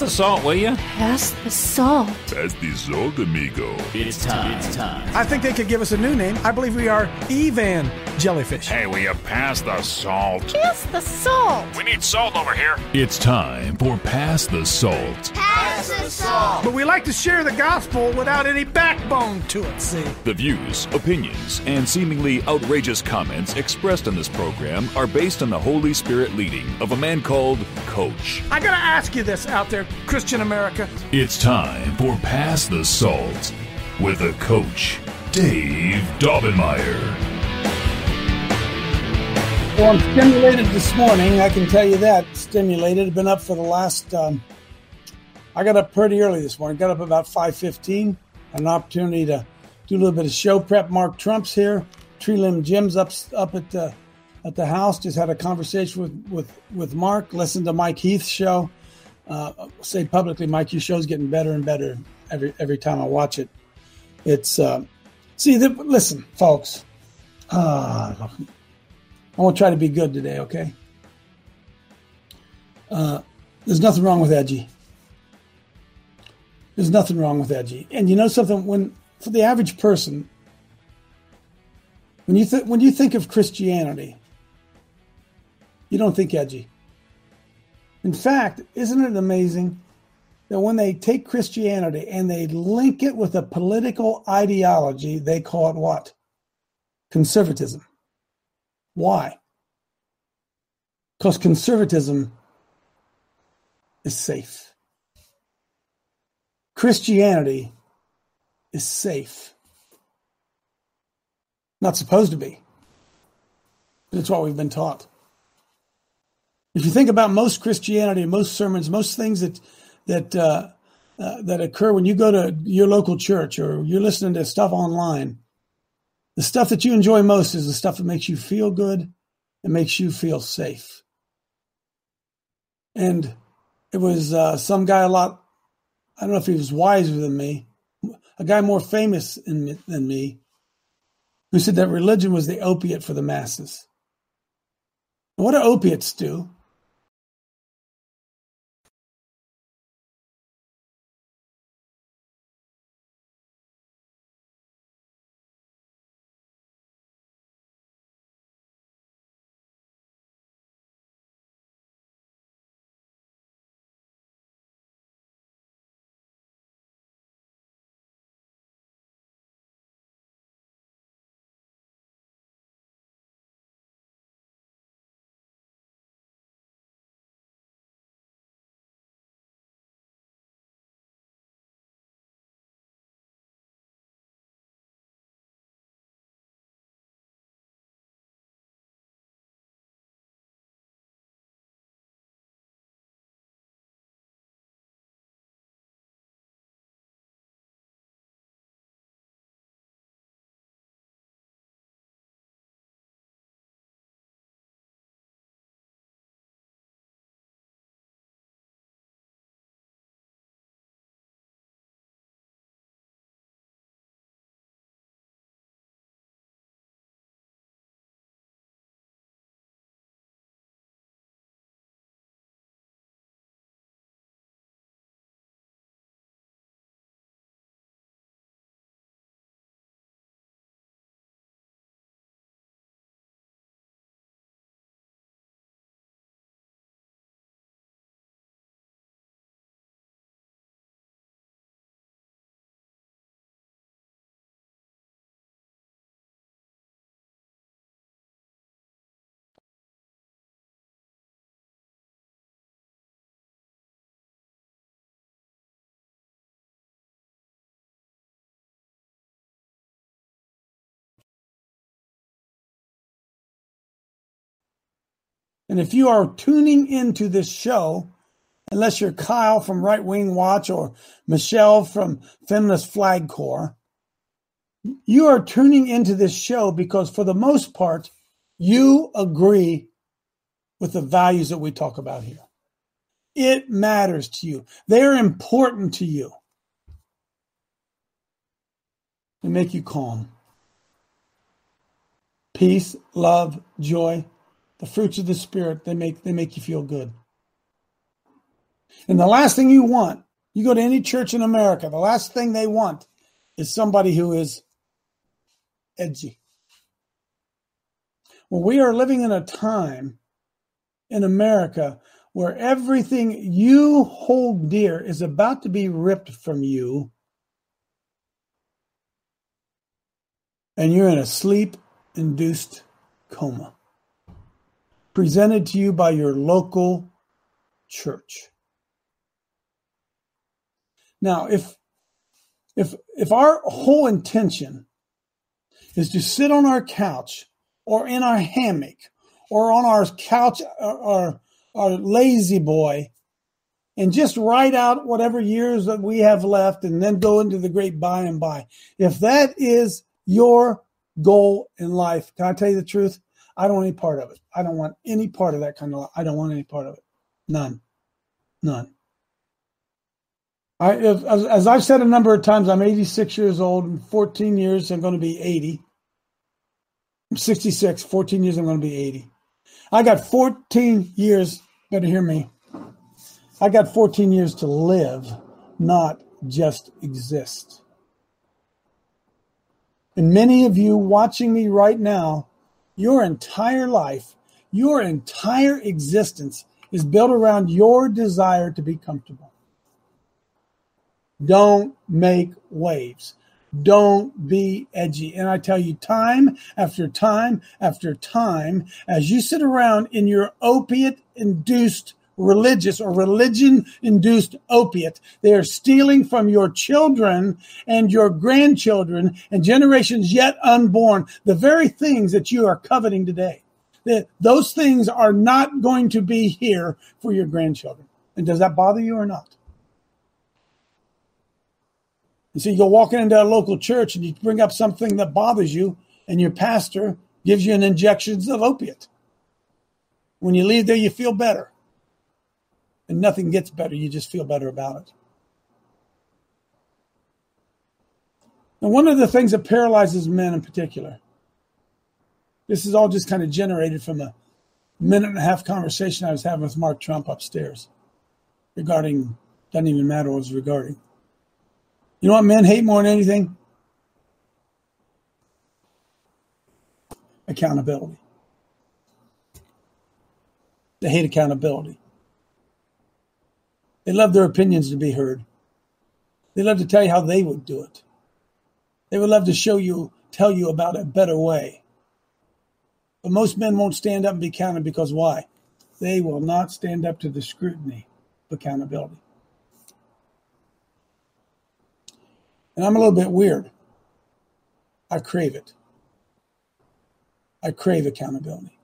the salt, will you? Pass the salt. Pass the salt, amigo. It's time. I think they could give us a new name. I believe we are Evan Jellyfish. Hey, will you pass the salt? Pass the salt. We need salt over here. It's time for Pass the Salt. Pass the salt. But we like to share the gospel without any backbone to it, see? The views, opinions, and seemingly outrageous comments expressed on this program are based on the Holy Spirit leading of a man called Coach. I gotta ask you this out there, Christian America. It's time for Pass the Salt with the Coach, Dave Daubenmire. Well, I'm stimulated this morning. I can tell you that. Stimulated. I've been up for the last... I got up pretty early this morning. Got up about 5:15. Had an opportunity to do a little bit of show prep. Mark Trump's here. Tree Limb Jim's up at the house. Just had a conversation with Mark. Listened to Mike Heath's show. Say publicly, Mike, your show's getting better and better every time I watch it. It's listen, folks. I want to try to be good today, okay? There's nothing wrong with edgy. There's nothing wrong with edgy. And you know something? For the average person, when you think of Christianity, you don't think edgy. In fact, isn't it amazing that when they take Christianity and they link it with a political ideology, they call it what? Conservatism. Why? Because conservatism is safe. Christianity is safe. Not supposed to be. But it's what we've been taught. If you think about most Christianity, most sermons, most things that occur when you go to your local church or you're listening to stuff online, the stuff that you enjoy most is the stuff that makes you feel good and makes you feel safe. And it was some guy I don't know if he was wiser than me, a guy more famous than me, who said that religion was the opiate for the masses. And what do opiates do? And if you are tuning into this show, unless you're Kyle from Right Wing Watch or Michelle from Feminist Flag Corps, you are tuning into this show because for the most part, you agree with the values that we talk about here. It matters to you. They're important to you. They make you calm. Peace, love, joy, the fruits of the Spirit, they make you feel good. And the last thing you want, you go to any church in America, the last thing they want is somebody who is edgy. Well, we are living in a time in America where everything you hold dear is about to be ripped from you, and you're in a sleep-induced coma, presented to you by your local church. Now, if our whole intention is to sit on our couch or in our hammock or on our couch or our lazy boy and just write out whatever years that we have left and then go into the great by and by, if that is your goal in life, can I tell you the truth? I don't want any part of it. I don't want any part of that kind of life. I don't want any part of it. None. As I've said a number of times, I'm 86 years old. In 14 years, I'm going to be 80. I'm 66. 14 years, I'm going to be 80. I got 14 years, better hear me. I got 14 years to live, not just exist. And many of you watching me right now, your entire life, your entire existence is built around your desire to be comfortable. Don't make waves. Don't be edgy. And I tell you time after time after time, as you sit around in your opiate-induced religious or religion-induced opiate, they are stealing from your children and your grandchildren and generations yet unborn the very things that you are coveting today. Those things are not going to be here for your grandchildren. And does that bother you or not? And so you go walking into a local church and you bring up something that bothers you, and your pastor gives you an injection of opiate. When you leave there, you feel better. And nothing gets better. You just feel better about it. And one of the things that paralyzes men in particular, this is all just kind of generated from a minute and a half conversation I was having with Mark Trump upstairs regarding, doesn't even matter what it was regarding. You know what men hate more than anything? Accountability. They hate accountability. They love their opinions to be heard. They love to tell you how they would do it. They would love to tell you about a better way. But most men won't stand up and be counted because why? They will not stand up to the scrutiny of accountability. And I'm a little bit weird. I crave it. I crave accountability.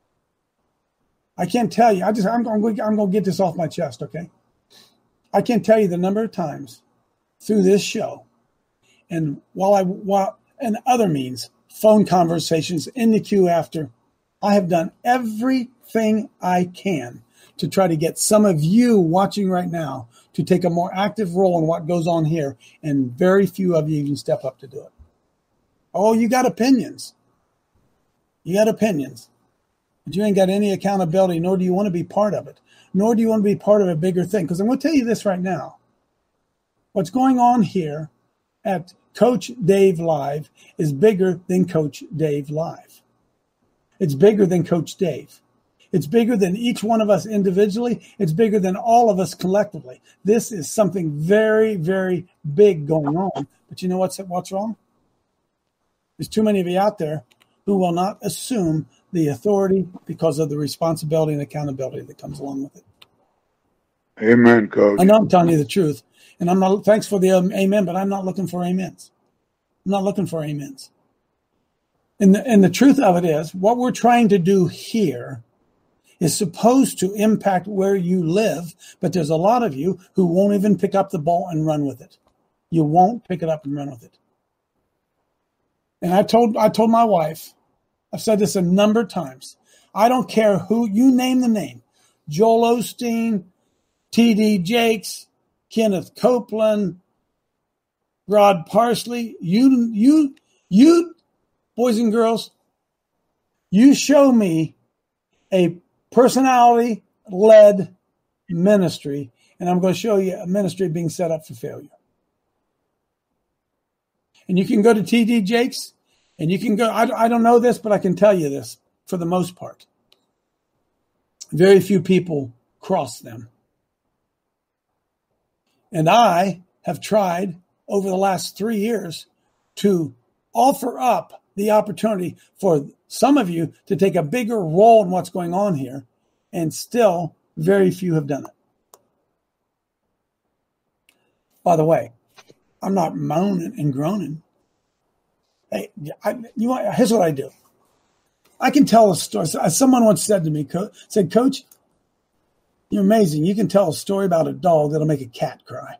I can't tell you. I'm going to get this off my chest, okay? I can't tell you the number of times through this show and and other means, phone conversations in the queue after, I have done everything I can to try to get some of you watching right now to take a more active role in what goes on here, and very few of you even step up to do it. Oh, you got opinions. You got opinions. But you ain't got any accountability, nor do you want to be part of it. Nor do you want to be part of a bigger thing. Because I'm going to tell you this right now. What's going on here at Coach Dave Live is bigger than Coach Dave Live. It's bigger than Coach Dave. It's bigger than each one of us individually. It's bigger than all of us collectively. This is something very, very big going on. But you know what's wrong? There's too many of you out there who will not assume the authority because of the responsibility and accountability that comes along with it. Amen, Coach. I know I'm telling you the truth. And I'm not, thanks for the amen, but I'm not looking for amens. I'm not looking for amens. And the truth of it is, what we're trying to do here is supposed to impact where you live, but there's a lot of you who won't even pick up the ball and run with it. You won't pick it up and run with it. And I told my wife, I've said this a number of times, I don't care who, you name the name, Joel Osteen, T.D. Jakes, Kenneth Copeland, Rod Parsley, you boys and girls, you show me a personality-led ministry, And I'm going to show you a ministry being set up for failure. And you can go to TD Jakes, and you can go, I don't know this, but I can tell you this for the most part. Very few people cross them. And I have tried over the last 3 years to offer up the opportunity for some of you to take a bigger role in what's going on here, and still very few have done it. By the way, I'm not moaning and groaning. Hey, here's what I do. I can tell a story. Someone once said to me, Coach, you're amazing. You can tell a story about a dog that'll make a cat cry.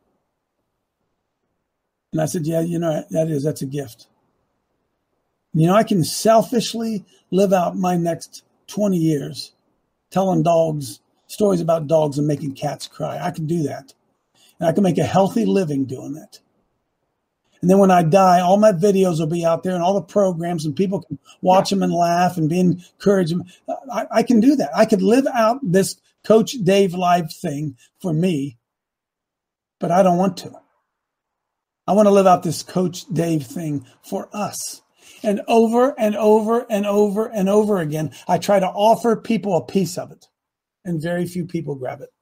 And I said, yeah, that's a gift. I can selfishly live out my next 20 years telling stories about dogs and making cats cry. I can do that. And I can make a healthy living doing that. And then when I die, all my videos will be out there and all the programs, and people can watch them and laugh and be encouraged. I can do that. I could live out this Coach Dave Live thing for me, but I don't want to. I want to live out this Coach Dave thing for us. And over and over and over and over again, I try to offer people a piece of it, and very few people grab it.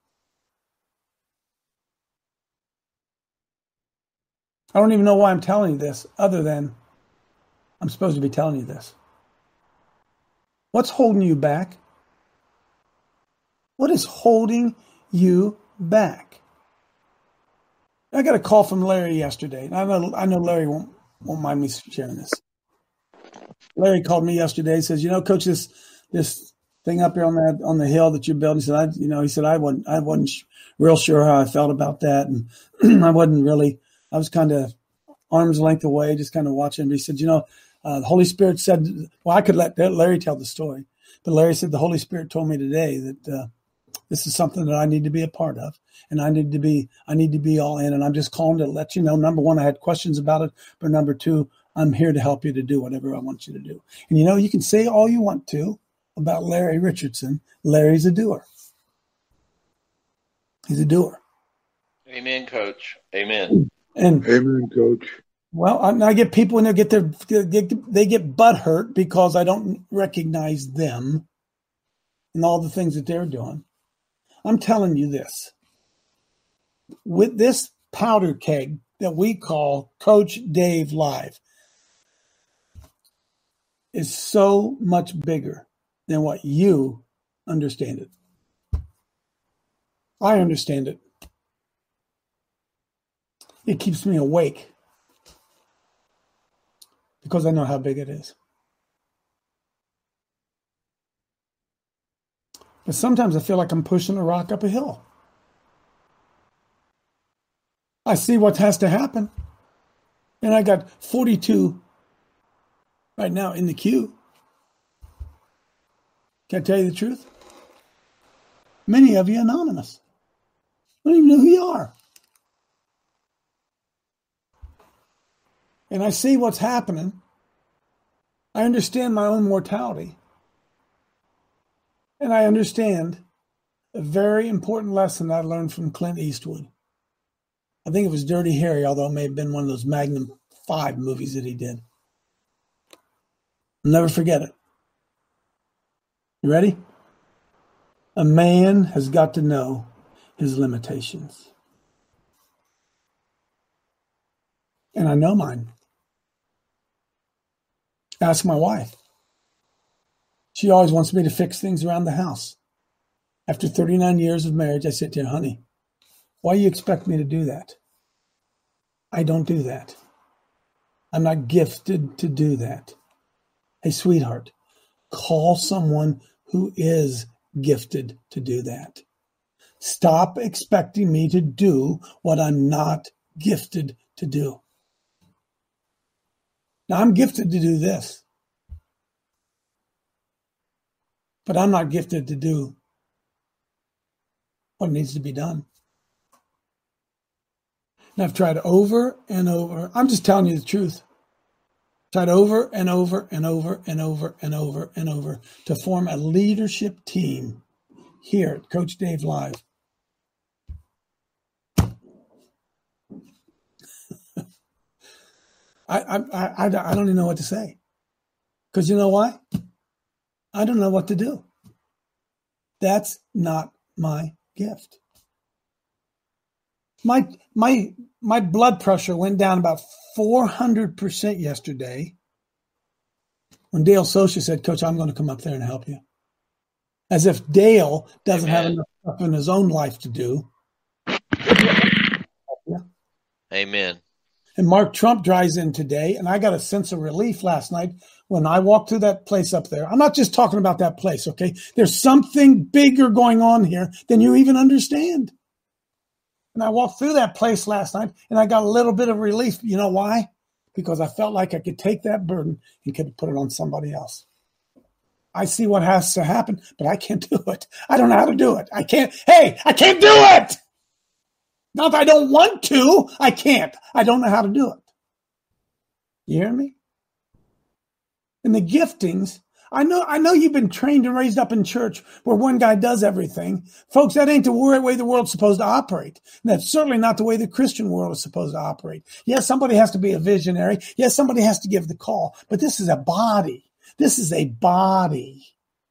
I don't even know why I'm telling you this, other than I'm supposed to be telling you this. What's holding you back? What is holding you back? I got a call from Larry yesterday. And I know Larry won't mind me sharing this. Larry called me yesterday. He says, Coach, this thing up here on the hill that you're building. He said, I wasn't real sure how I felt about that, and I was kind of arm's length away, just kind of watching. But he said, the Holy Spirit said, well, I could let Larry tell the story, but Larry said the Holy Spirit told me today that this is something that I need to be a part of, and I need to be all in. And I'm just calling to let you know, number one, I had questions about it, but number two, I'm here to help you to do whatever I want you to do. And you can say all you want to about Larry Richardson. Larry's a doer. He's a doer. Amen, Coach. Amen. And Amen, Coach. Well, I get people when they get butt hurt because I don't recognize them and all the things that they're doing. I'm telling you this. With this powder keg that we call Coach Dave Live is so much bigger than what you understand it. I understand it. It keeps me awake because I know how big it is. But sometimes I feel like I'm pushing a rock up a hill. I see what has to happen. And I got 42 right now in the queue. Can I tell you the truth? Many of you anonymous. I don't even know who you are. And I see what's happening. I understand my own mortality. And I understand a very important lesson I learned from Clint Eastwood. I think it was Dirty Harry, although it may have been one of those Magnum 5 movies that he did. I'll never forget it. You ready? A man has got to know his limitations. And I know mine. Ask my wife. She always wants me to fix things around the house. After 39 years of marriage, I said to her, honey, why do you expect me to do that? I don't do that. I'm not gifted to do that. Hey, sweetheart, call someone who is gifted to do that. Stop expecting me to do what I'm not gifted to do. Now, I'm gifted to do this, but I'm not gifted to do what needs to be done. And I've tried over and over. I'm just telling you the truth. Tried over and over and over and over and over and over to form a leadership team here at Coach Dave Live. I don't even know what to say. Because you know why? I don't know what to do. That's not my gift. My blood pressure went down about 400% yesterday when Dale Socha said, Coach, I'm going to come up there and help you. As if Dale doesn't have enough stuff in his own life to do. Amen. And Mark Trump drives in today, and I got a sense of relief last night when I walked through that place up there. I'm not just talking about that place, okay? There's something bigger going on here than you even understand. And I walked through that place last night, and I got a little bit of relief. You know why? Because I felt like I could take that burden and could put it on somebody else. I see what has to happen, but I can't do it. I don't know how to do it. I can't do it! Not that I don't want to, I can't. I don't know how to do it. You hear me? And the giftings, I know you've been trained and raised up in church where one guy does everything. Folks, that ain't the way the world's supposed to operate. And that's certainly not the way the Christian world is supposed to operate. Yes, somebody has to be a visionary. Yes, somebody has to give the call. But this is a body. This is a body.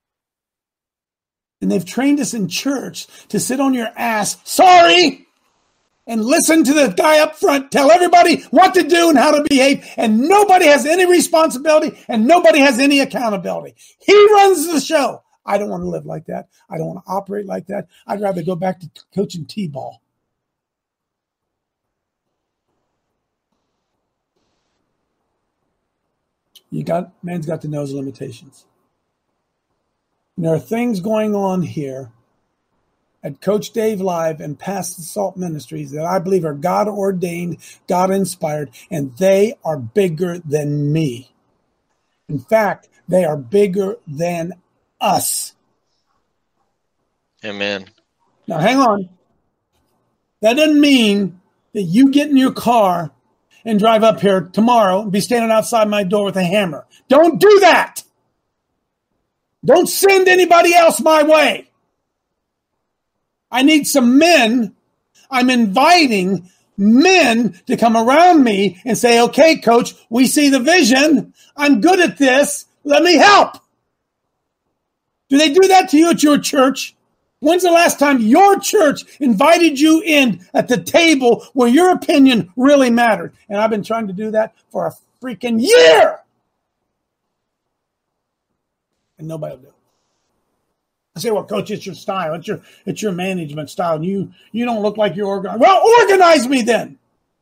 And they've trained us in church to sit on your ass, sorry, and listen to the guy up front tell everybody what to do and how to behave, and nobody has any responsibility and nobody has any accountability. He runs the show. I don't want to live like that. I don't want to operate like that. I'd rather go back to coaching T-ball. Man's got to know his limitations. And there are things going on here at Coach Dave Live and Past the Salt Ministries that I believe are God-ordained, God-inspired, and they are bigger than me. In fact, they are bigger than us. Amen. Now, hang on. That doesn't mean that you get in your car and drive up here tomorrow and be standing outside my door with a hammer. Don't do that. Don't send anybody else my way. I need some men. I'm inviting men to come around me and say, okay, coach, we see the vision. I'm good at this. Let me help. Do they do that to you at your church? When's the last time your church invited you in at the table where your opinion really mattered? And I've been trying to do that for a freaking year. And nobody will do it. I say, well, coach, it's your style. It's your management style. And you don't look like you're organized. Well, organize me then.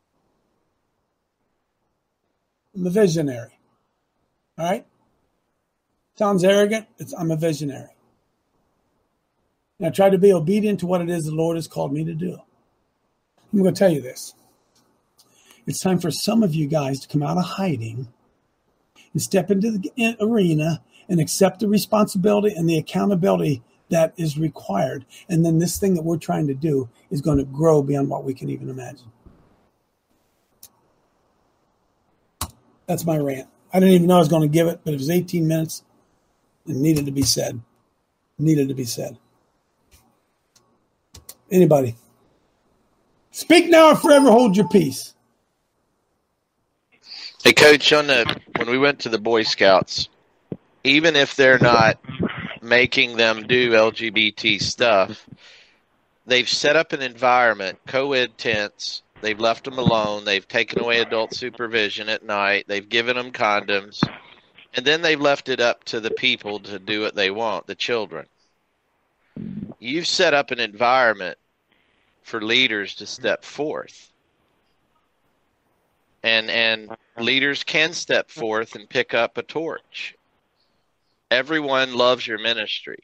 I'm a visionary. All right? Sounds arrogant. I'm a visionary. And I try to be obedient to what it is the Lord has called me to do. I'm going to tell you this. It's time for some of you guys to come out of hiding and step into the arena and accept the responsibility and the accountability that is required. And then this thing that we're trying to do is going to grow beyond what we can even imagine. That's my rant. I didn't even know I was going to give it, but it was 18 minutes and needed to be said. Needed to be said. Anybody? Speak now or forever hold your peace. Hey, Coach, when we went to the Boy Scouts, even if they're not making them do LGBT stuff, they've set up an environment, co-ed tents. They've left them alone. They've taken away adult supervision at night. They've given them condoms. And then they've left it up to the people to do what they want, the children. You've set up an environment for leaders to step forth. And leaders can step forth and pick up a torch. Everyone loves your ministry.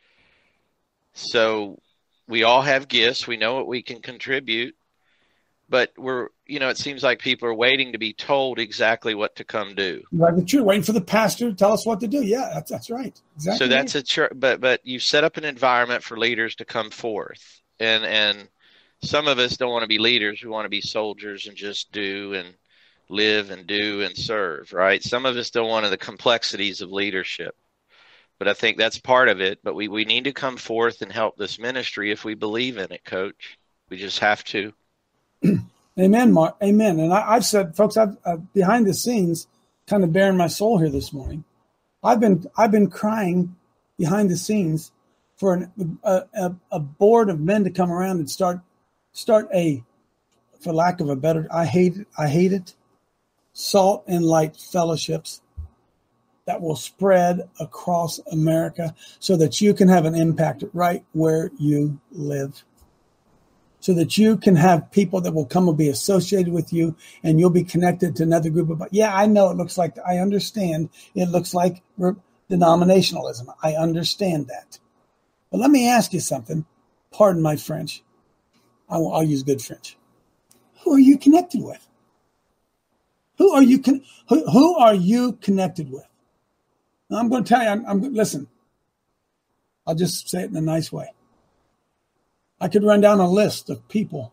So we all have gifts. We know what we can contribute. But it seems like people are waiting to be told exactly what to come do. Right, but you're waiting for the pastor to tell us what to do. Yeah, that's right. Exactly. So that's a church, but you set up an environment for leaders to come forth. And some of us don't want to be leaders. We want to be soldiers and just do and live and do and serve, right? Some of us don't want the complexities of leadership. But I think that's part of it. But we need to come forth and help this ministry if we believe in it, Coach. We just have to. Amen, Mark. Amen. And I've said, folks, I've behind the scenes, kind of bearing my soul here this morning. I've been crying behind the scenes for a board of men to come around and start a, for lack of a better, I hate it, salt and light fellowships that will spread across America so that you can have an impact right where you live. So that you can have people that will come and be associated with you, and you'll be connected to another group of. Yeah, I know it looks like. I understand it looks like denominationalism. I understand that, but let me ask you something. Pardon my French. I'll use good French. Who are you connected with? Who are you connected with? Now, I'm going to tell you. Listen. I'll just say it in a nice way. I could run down a list of people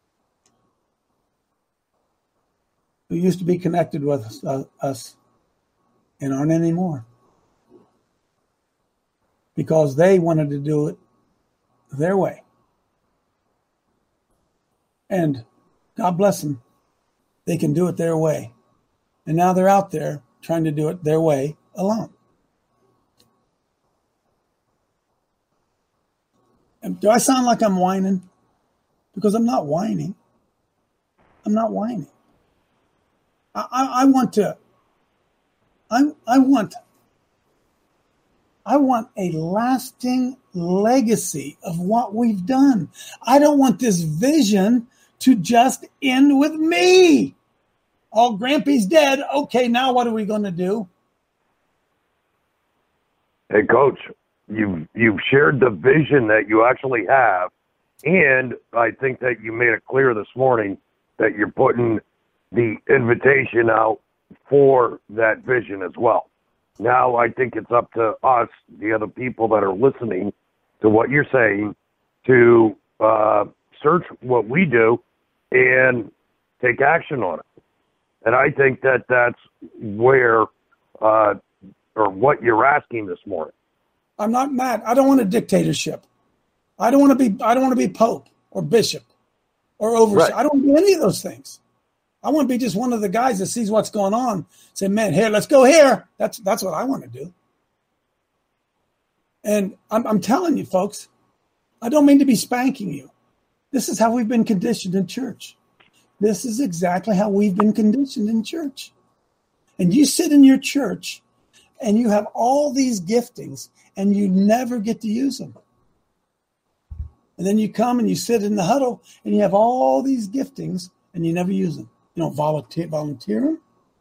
who used to be connected with us and aren't anymore because they wanted to do it their way. And God bless them. They can do it their way. And now they're out there trying to do it their way alone. Do I sound like I'm whining? Because I'm not whining. I'm not whining. I want a lasting legacy of what we've done. I don't want this vision to just end with me. Oh, Grampy's dead. Okay, now what are we going to do? Hey, Coach. You've shared the vision that you actually have, and I think that you made it clear this morning that you're putting the invitation out for that vision as well. Now I think it's up to us, the other people that are listening to what you're saying, to search what we do and take action on it. And I think that that's where or what you're asking this morning. I'm not mad. I don't want a dictatorship. I don't want to be pope or bishop or overseer. Right. I don't want to do any of those things. I want to be just one of the guys that sees what's going on. Say, man, here, let's go here. That's what I want to do. And I'm telling you, folks, I don't mean to be spanking you. This is how we've been conditioned in church. This is exactly how we've been conditioned in church. And you sit in your church and you have all these giftings and you never get to use them. And then you come and you sit in the huddle and you have all these giftings and you never use them. You don't volunteer them.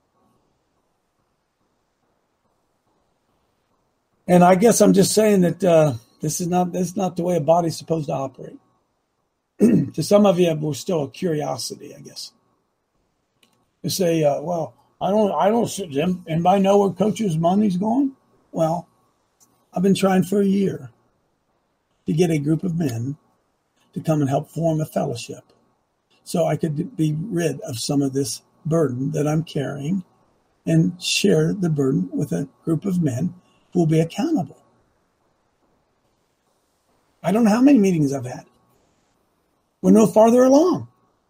And I guess I'm just saying that this is not the way a body's supposed to operate. To some of you, we're still a curiosity, I guess. You say, well, I don't sit them. Anybody know where Coach's money's going? Well, I've been trying for a year to get a group of men to come and help form a fellowship so I could be rid of some of this burden that I'm carrying and share the burden with a group of men who will be accountable. I don't know how many meetings I've had. We're no farther along.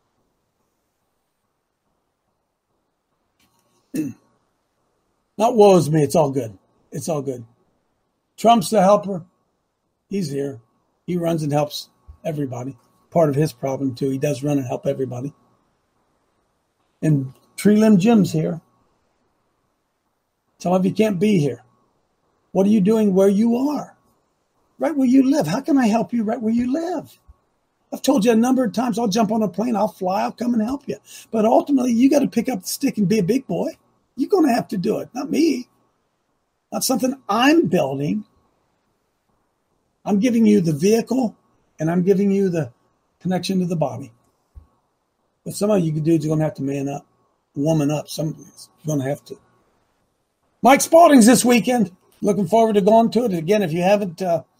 Not woe is me. It's all good. It's all good. Trump's the helper. He's here. He runs and helps everybody. Part of his problem, too. He does run and help everybody. And Tree Limb Jim's here. Some of you can't be here. What are you doing where you are? Right where you live. How can I help you right where you live? I've told you a number of times, I'll jump on a plane, I'll fly, I'll come and help you. But ultimately, you got to pick up the stick and be a big boy. You're going to have to do it, not me. Not something I'm building. I'm giving you the vehicle, and I'm giving you the connection to the body. But some of you dudes are going to have to man up, woman up. Somebody's going to have to. Mike Spalding's this weekend. Looking forward to going to it. Again, if you haven't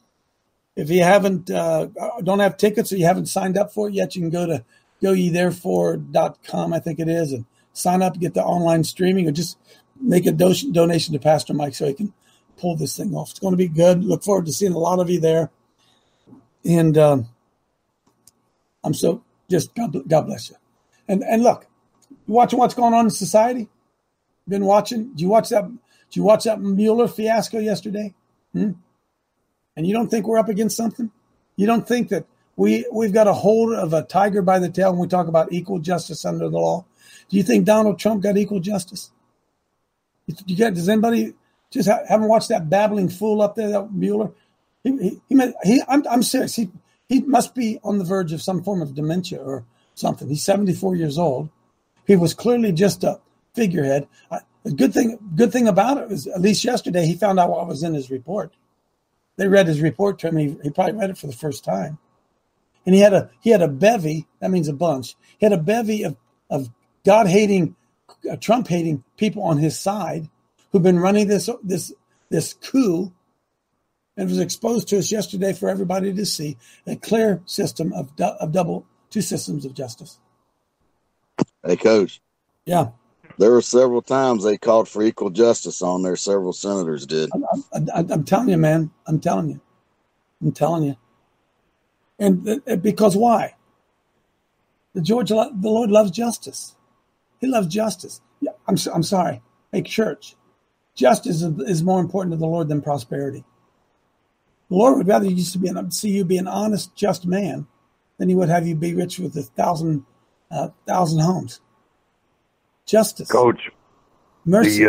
don't have tickets or you haven't signed up for it yet, you can go to goyetherefore.com, I think it is, and sign up, get the online streaming, or just make a donation to Pastor Mike so he can pull this thing off. It's going to be good. Look forward to seeing a lot of you there. And I'm so just God bless you. And look, you watching what's going on in society? Been watching? Did you watch that Mueller fiasco yesterday? And you don't think we're up against something? You don't think that we've got a hold of a tiger by the tail when we talk about equal justice under the law? Do you think Donald Trump got equal justice? Does anybody just haven't watched that babbling fool up there, that Mueller? I'm serious. He must be on the verge of some form of dementia or something. He's 74 years old. He was clearly just a figurehead. The good thing about it is, at least yesterday, he found out what was in his report. They read his report to him. He probably read it for the first time. And he had a bevy, that means a bunch. He had a bevy of God-hating, Trump-hating people on his side who've been running this coup. And it was exposed to us yesterday for everybody to see, a clear system of two systems of justice. Hey, Coach. Yeah. There were several times they called for equal justice on there. Several senators did. I'm telling you, man. I'm telling you. And because why? The Lord loves justice. He loves justice. Yeah, I'm sorry. Hey, church. Justice is more important to the Lord than prosperity. The Lord would rather see you be an honest, just man than he would have you be rich with 1,000 homes. Justice, Coach. Mercy.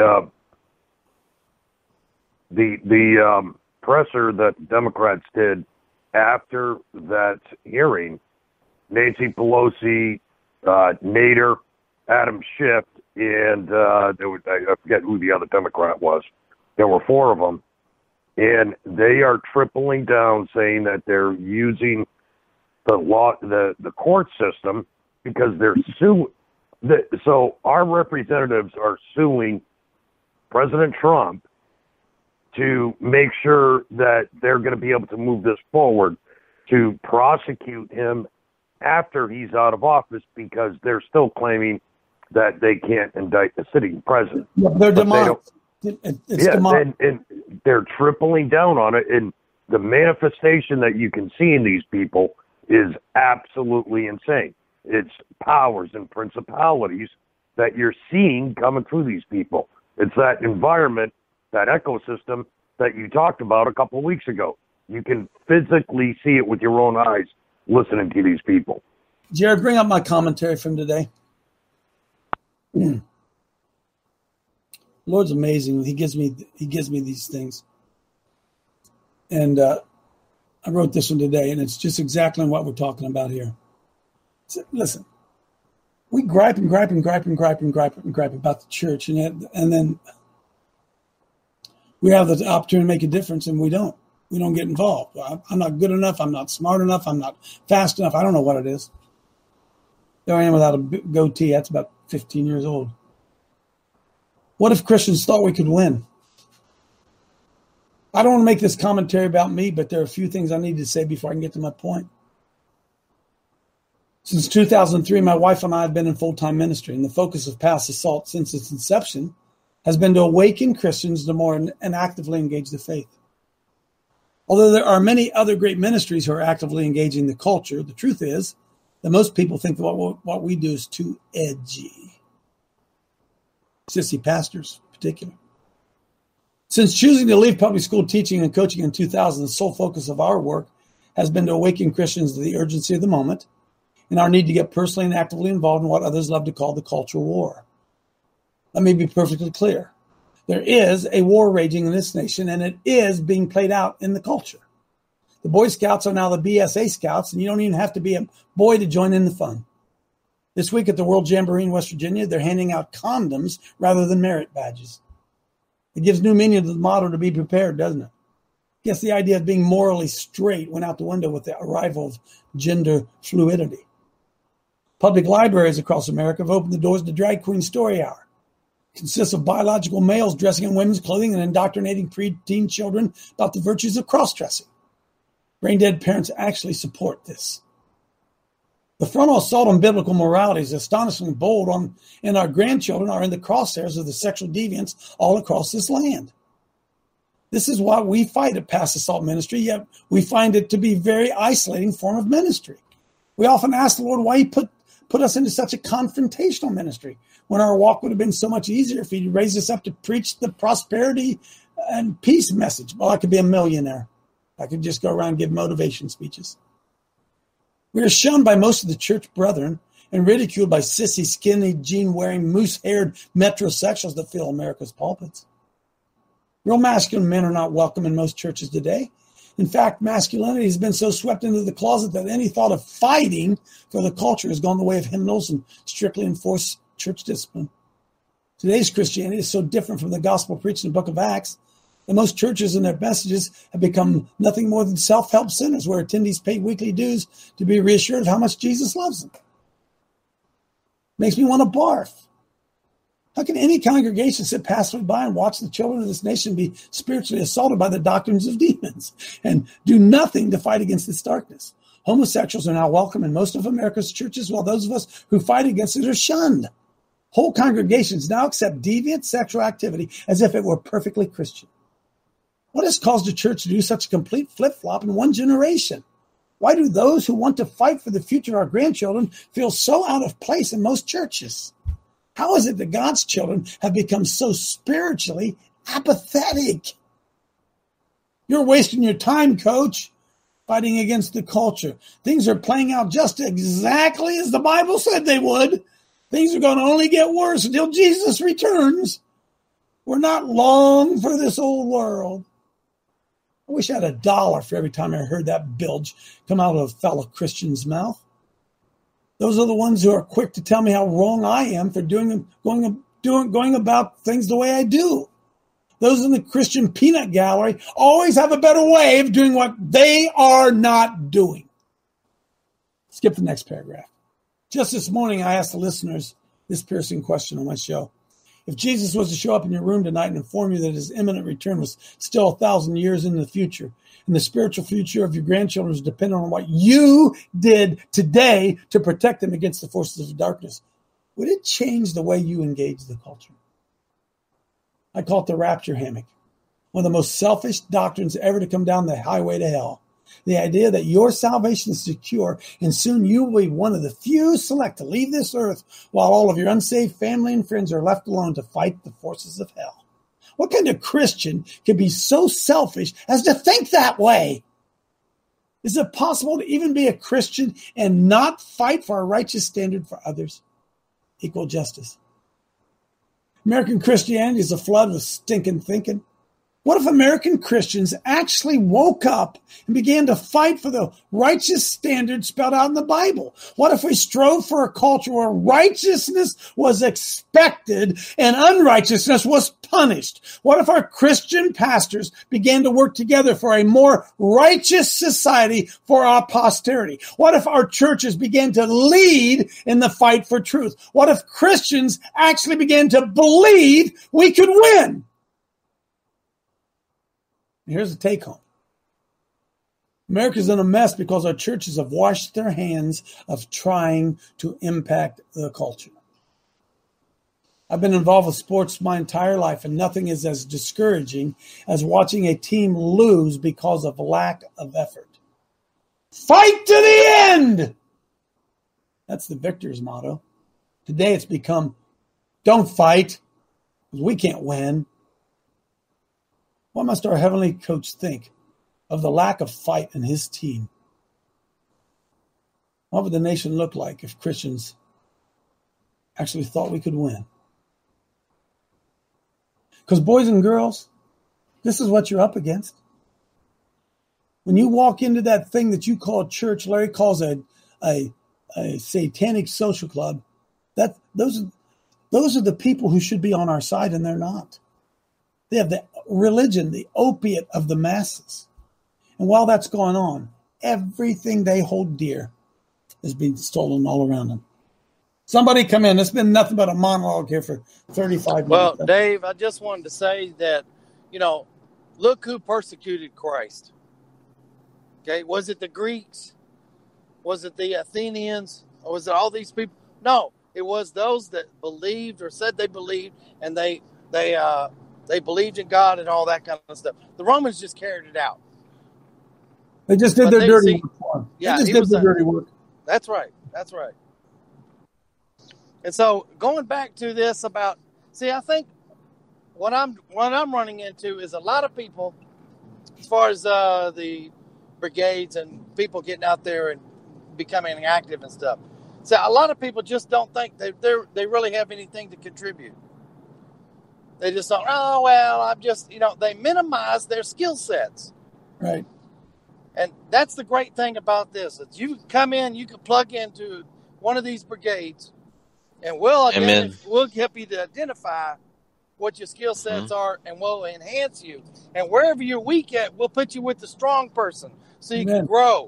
The presser that Democrats did after that hearing, Nancy Pelosi, Nader, Adam Schiff, and I forget who the other Democrat was. There were 4 of them. And they are tripling down, saying that they're using the court system because they're suing. So our representatives are suing President Trump to make sure that they're going to be able to move this forward to prosecute him after he's out of office, because they're still claiming that they can't indict the sitting president. Yeah, they're demonic. It's demonic. And they're tripling down on it, and the manifestation that you can see in these people is absolutely insane. It's powers and principalities that you're seeing coming through these people. It's that environment, that ecosystem that you talked about a couple of weeks ago. You can physically see it with your own eyes listening to these people. Jared, bring up my commentary from today. Lord's amazing. He gives me these things. And I wrote this one today, and it's just exactly what we're talking about here. So, listen, we gripe about the church, and then we have the opportunity to make a difference, and we don't. We don't get involved. I'm not good enough. I'm not smart enough. I'm not fast enough. I don't know what it is. There I am without a goatee. That's about 15 years old. What if Christians thought we could win? I don't want to make this commentary about me, but there are a few things I need to say before I can get to my point. Since 2003, my wife and I have been in full-time ministry, and the focus of Pass Assault since its inception has been to awaken Christians to more and actively engage the faith. Although there are many other great ministries who are actively engaging the culture, the truth is that most people think that what we do is too edgy. Sissy pastors in particular. Since choosing to leave public school teaching and coaching in 2000, the sole focus of our work has been to awaken Christians to the urgency of the moment and our need to get personally and actively involved in what others love to call the cultural war. Let me be perfectly clear. There is a war raging in this nation, and it is being played out in the culture. The Boy Scouts are now the BSA Scouts, and you don't even have to be a boy to join in the fun. This week at the World Jamboree in West Virginia, they're handing out condoms rather than merit badges. It gives new meaning to the motto to be prepared, doesn't it? I guess the idea of being morally straight went out the window with the arrival of gender fluidity. Public libraries across America have opened the doors to Drag Queen Story Hour. It consists of biological males dressing in women's clothing and indoctrinating preteen children about the virtues of cross-dressing. Brain-dead parents actually support this. The frontal assault on biblical morality is astonishingly bold, and our grandchildren are in the crosshairs of the sexual deviants all across this land. This is why we fight at Pass Assault Ministry, yet we find it to be a very isolating form of ministry. We often ask the Lord why he put put us into such a confrontational ministry when our walk would have been so much easier if He raised us up to preach the prosperity and peace message? Well, I could be a millionaire. I could just go around and give motivation speeches. We are shunned by most of the church brethren and ridiculed by sissy, skinny, jean-wearing, moose-haired metrosexuals that fill America's pulpits. Real masculine men are not welcome in most churches today. In fact, masculinity has been so swept into the closet that any thought of fighting for the culture has gone the way of hymnals and strictly enforced church discipline. Today's Christianity is so different from the gospel preached in the book of Acts that most churches and their messages have become nothing more than self-help centers where attendees pay weekly dues to be reassured of how much Jesus loves them. Makes me want to barf. How can any congregation sit passively by and watch the children of this nation be spiritually assaulted by the doctrines of demons and do nothing to fight against this darkness? Homosexuals are now welcome in most of America's churches, while those of us who fight against it are shunned. Whole congregations now accept deviant sexual activity as if it were perfectly Christian. What has caused the church to do such a complete flip-flop in one generation? Why do those who want to fight for the future of our grandchildren feel so out of place in most churches? How is it that God's children have become so spiritually apathetic? You're wasting your time, coach, fighting against the culture. Things are playing out just exactly as the Bible said they would. Things are going to only get worse until Jesus returns. We're not long for this old world. I wish I had $1 for every time I heard that bilge come out of a fellow Christian's mouth. Those are the ones who are quick to tell me how wrong I am for going about things the way I do. Those in the Christian peanut gallery always have a better way of doing what they are not doing. Skip the next paragraph. Just this morning, I asked the listeners this piercing question on my show. If Jesus was to show up in your room tonight and inform you that his imminent return was still 1,000 years in the future, and the spiritual future of your grandchildren is dependent on what you did today to protect them against the forces of darkness, would it change the way you engage the culture? I call it the rapture hammock, one of the most selfish doctrines ever to come down the highway to hell. The idea that your salvation is secure and soon you will be one of the few select to leave this earth while all of your unsaved family and friends are left alone to fight the forces of hell. What kind of Christian could be so selfish as to think that way? Is it possible to even be a Christian and not fight for a righteous standard for others? Equal justice. American Christianity is a flood of stinking thinking. What if American Christians actually woke up and began to fight for the righteous standard spelled out in the Bible? What if we strove for a culture where righteousness was expected and unrighteousness was punished? What if our Christian pastors began to work together for a more righteous society for our posterity? What if our churches began to lead in the fight for truth? What if Christians actually began to believe we could win? Here's the take home. America's in a mess because our churches have washed their hands of trying to impact the culture. I've been involved with sports my entire life, and nothing is as discouraging as watching a team lose because of lack of effort. Fight to the end! That's the victor's motto. Today it's become, don't fight, because we can't win. What must our heavenly coach think of the lack of fight in his team? What would the nation look like if Christians actually thought we could win? Because boys and girls, this is what you're up against. When you walk into that thing that you call church, Larry calls a satanic social club, those are the people who should be on our side, and they're not. They have the religion, the opiate of the masses. And while that's going on, everything they hold dear is being stolen all around them. Somebody come in. It's been nothing but a monologue here for 35 minutes. Well, Dave, I just wanted to say that, look who persecuted Christ. Okay, was it the Greeks? Was it the Athenians? Or was it all these people? No, it was those that believed or said they believed, and they believed in God and all that kind of stuff. The Romans just carried it out. They just did their dirty work. Yeah, they just did their dirty work. That's right. That's right. And so going back to this about, I think what I'm running into is a lot of people, as far as the brigades and people getting out there and becoming active and stuff. So a lot of people just don't think they really have anything to contribute. They just don't, oh, well, I'm just, they minimize their skill sets. Right. And that's the great thing about this. Is you can come in, you can plug into one of these brigades, and we'll help you to identify what your skill sets are, and we'll enhance you. And wherever you're weak at, we'll put you with the strong person so you can grow.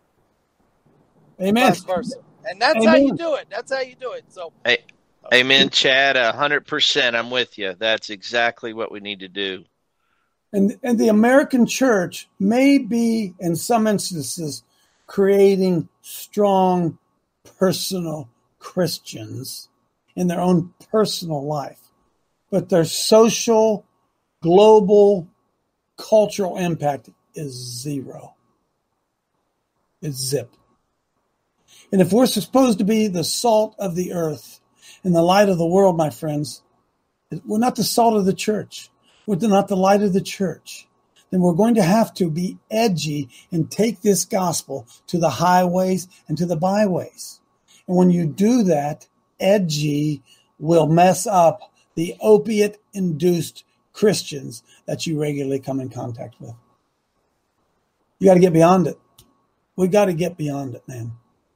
Amen. Vice versa. And that's how you do it. That's how you do it. So, amen, Chad. 100%. I'm with you. That's exactly what we need to do. And the American church may be, in some instances, creating strong personal Christians in their own personal life. But their social, global, cultural impact is zero. It's zip. And if we're supposed to be the salt of the earth and the light of the world, my friends, we're not the salt of the church. We're not the light of the church. Then we're going to have to be edgy and take this gospel to the highways and to the byways. And when you do that, edgy will mess up the opiate-induced Christians that you regularly come in contact with. You got to get beyond it. We got to get beyond it, man.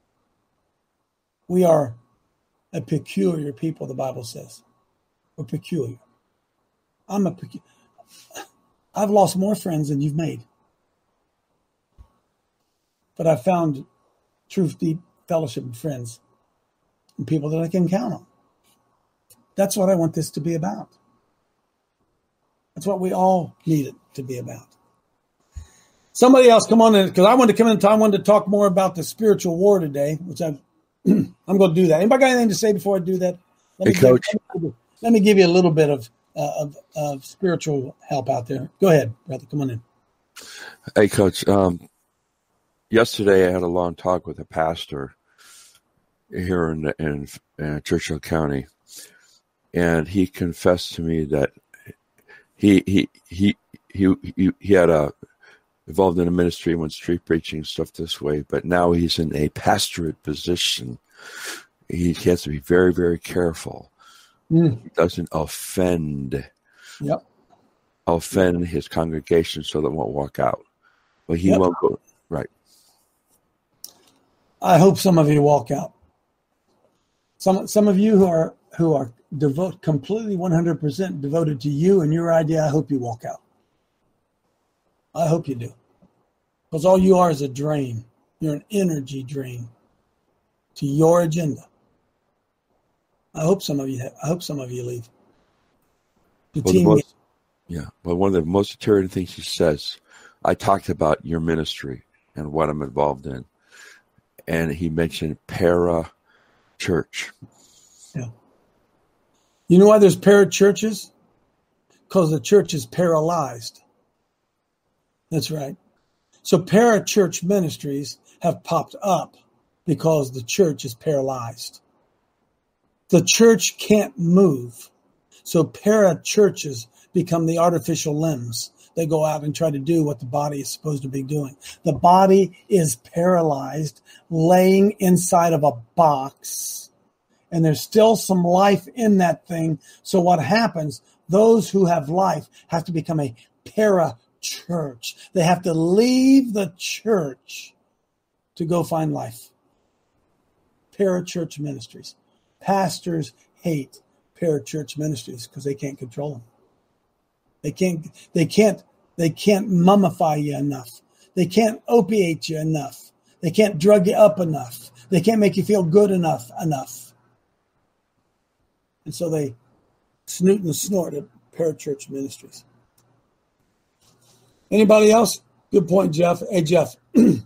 We are a peculiar people, the Bible says. We're peculiar. I've lost more friends than you've made. But I've found truth, deep fellowship and friends and people that I can count on. That's what I want this to be about. That's what we all need it to be about. Somebody else come on in, because I wanted to come in and I wanted to talk more about the spiritual war today, which I'm going to do that. Anybody got anything to say before I do that? Coach. Let me give you a little bit of spiritual help out there. Go ahead, brother. Come on in. Hey, Coach. Yesterday I had a long talk with a pastor here in Churchill County, and he confessed to me that he had involved in a ministry and went street preaching stuff this way, but now he's in a pastorate position. He has to be very, very careful. He doesn't offend his congregation so they won't walk out. But he won't go. Right. I hope some of you walk out. Some of you who are completely 100% devoted to you and your idea, I hope you walk out. I hope you do. Because all you are is a drain. You're an energy drain to your agenda. I hope some of you leave. But one of the most deterring things he says, I talked about your ministry and what I'm involved in. And he mentioned para-church. Yeah. You know why there's para-churches? Because the church is paralyzed. That's right. So para-church ministries have popped up because the church is paralyzed. The church can't move. So para-churches become the artificial limbs. They go out and try to do what the body is supposed to be doing. The body is paralyzed, laying inside of a box, and there's still some life in that thing. So what happens, those who have life have to become a para-church. They have to leave the church to go find life. Para-church ministries. Pastors hate para-church ministries because they can't control them. They can't mummify you enough. They can't opiate you enough. They can't drug you up enough. They can't make you feel good enough. And so they snoot and snort at para-church ministries. Anybody else? Good point, Jeff. Hey, Jeff.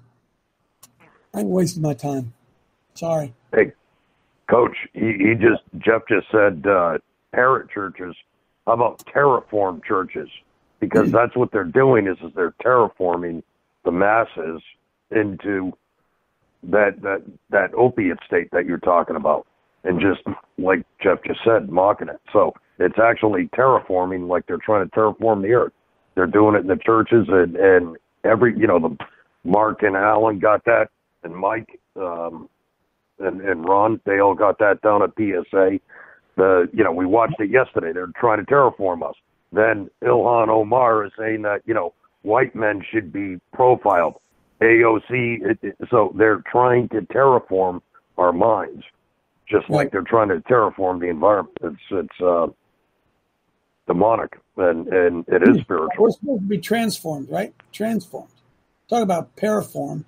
I wasted my time. Sorry. Hey, Coach, Jeff just said parrot churches. How about terraform churches? Because that's what they're doing is they're terraforming the masses into that opiate state that you're talking about. and just, like Jeff just said, mocking it. So it's actually terraforming, like they're trying to terraform the earth. They're doing it in the churches, and every, the Mark and Alan got that, and Mike and Ron, they all got that down at PSA. We watched it yesterday. They're trying to terraform us. Then Ilhan Omar is saying that, white men should be profiled. AOC, so they're trying to terraform our minds, just like they're trying to terraform the environment. It's demonic, and it is spiritual. We're supposed to be transformed, right? Transformed. Talk about terraform,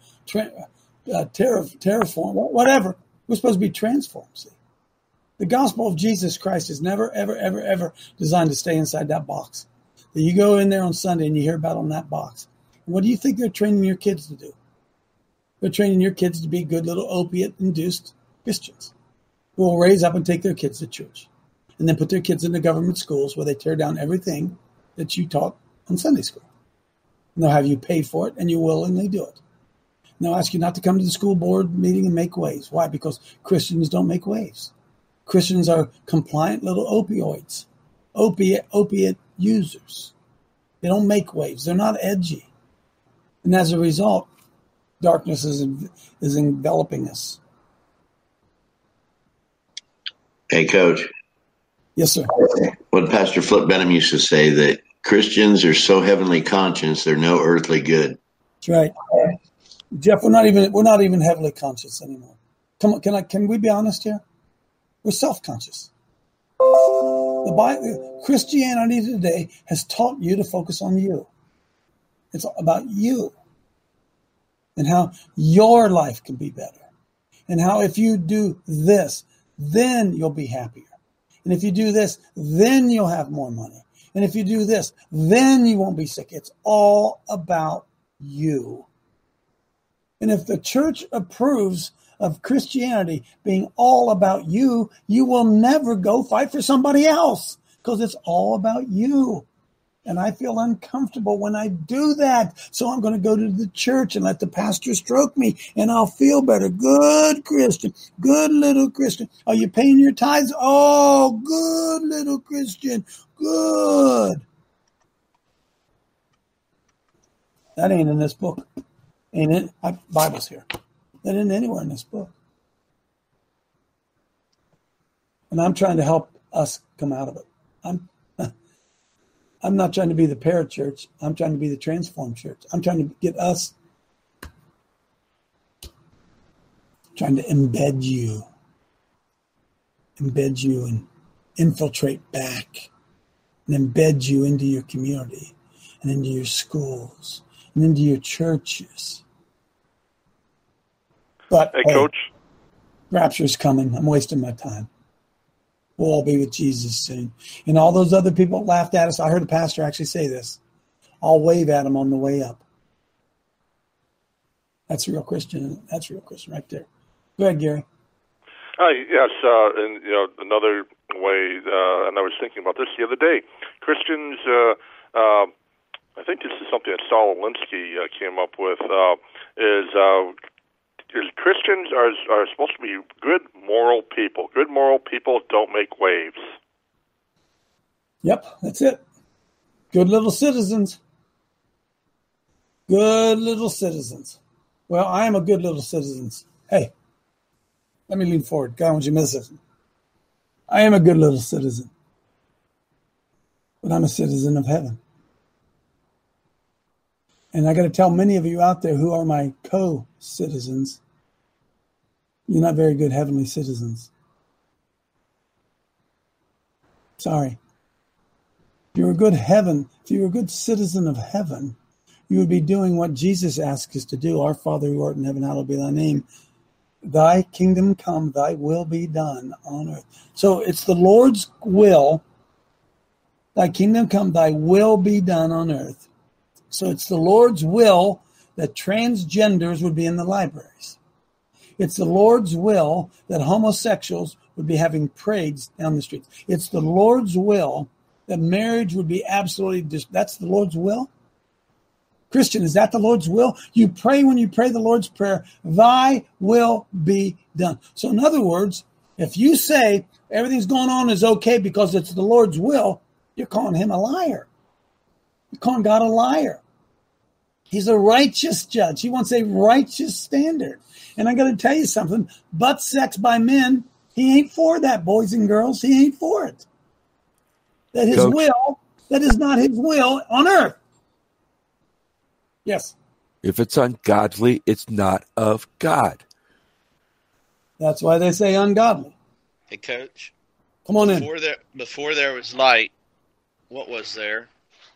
terraform, whatever. We're supposed to be transformed. See, the gospel of Jesus Christ is never, ever, ever, ever designed to stay inside that box. You go in there on Sunday and you hear about on that box. What do you think they're training your kids to do? They're training your kids to be good little opiate-induced Christians who will raise up and take their kids to church and then put their kids in the government schools where they tear down everything that you taught on Sunday school. And they'll have you pay for it, and you willingly do it. And they'll ask you not to come to the school board meeting and make waves. Why? Because Christians don't make waves. Christians are compliant little opioids, opiate users. They don't make waves. They're not edgy. And as a result, darkness is enveloping us. Hey, Coach. Yes, sir. What Pastor Flip Benham used to say, that Christians are so heavenly conscious, they're no earthly good. That's right. Jeff, we're not even heavenly conscious anymore. Come on, can we be honest here? We're self-conscious. The Bible, Christianity today has taught you to focus on you. It's about you and how your life can be better, and how if you do this, then you'll be happier. And if you do this, then you'll have more money. And if you do this, then you won't be sick. It's all about you. And if the church approves of Christianity being all about you, you will never go fight for somebody else because it's all about you. And I feel uncomfortable when I do that. So I'm going to go to the church and let the pastor stroke me and I'll feel better. Good Christian. Good little Christian. Are you paying your tithes? Oh, good little Christian. Good. That ain't in this book. Ain't it? Bible's here. That ain't anywhere in this book. And I'm trying to help us come out of it. I'm not trying to be the parachurch. I'm trying to be the transformed church. I'm trying to get us, trying to embed you and infiltrate back and embed you into your community and into your schools and into your churches. But hey, Coach, rapture's coming. I'm wasting my time. We'll all be with Jesus soon. And all those other people laughed at us. I heard a pastor actually say this. I'll wave at them on the way up. That's a real Christian. That's a real Christian right there. Go ahead, Gary. Hi, yes, and another way, and I was thinking about this the other day. Christians, I think this is something that Saul Alinsky came up with, is Christians are supposed to be good moral people. Good moral people don't make waves. Yep, that's it. Good little citizens. Good little citizens. Well, I am a good little citizen. Hey, let me lean forward. God, I want you to miss this. I am a good little citizen. But I'm a citizen of heaven. And I got to tell many of you out there who are my co-citizens, you're not very good heavenly citizens. Sorry. If you were a good citizen of heaven, you would be doing what Jesus asked us to do. Our Father who art in heaven, hallowed be thy name. Thy kingdom come, thy will be done on earth. So it's the Lord's will. Thy kingdom come, thy will be done on earth. So it's the Lord's will that transgenders would be in the libraries. It's the Lord's will that homosexuals would be having parades down the streets. It's the Lord's will that marriage would be absolutely, that's the Lord's will? Christian, is that the Lord's will? You pray when you pray the Lord's Prayer, thy will be done. So in other words, If you say everything's going on is okay because it's the Lord's will, you're calling him a liar. You're calling God a liar. He's a righteous judge. He wants a righteous standard. And I got to tell you something, butt sex by men, he ain't for that, boys and girls. He ain't for it. That his will, that is not his will on earth. Yes. If it's ungodly, it's not of God. That's why they say ungodly. Hey, Coach. Come on in. Before there was light, what was there?